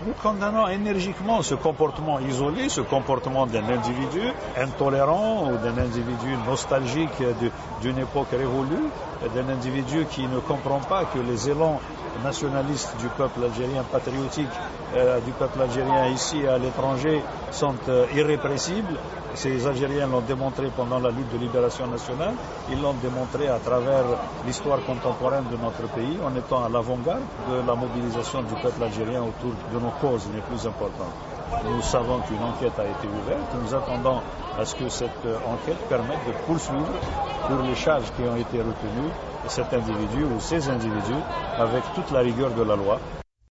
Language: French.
Nous condamnons énergiquement ce comportement isolé, ce comportement d'un individu intolérant ou d'un individu nostalgique d'une époque révolue, d'un individu qui ne comprend pas que les élans nationalistes du peuple algérien, patriotique du peuple algérien ici et à l'étranger sont irrépressibles. Ces Algériens l'ont démontré pendant la lutte de libération nationale, ils l'ont démontré à travers l'histoire contemporaine de notre pays en étant à l'avant-garde de la mobilisation du peuple algérien autour de nos causes les plus importantes. Nous savons qu'une enquête a été ouverte, nous attendons à ce que cette enquête permette de poursuivre pour les charges qui ont été retenues cet individu ou ces individus avec toute la rigueur de la loi.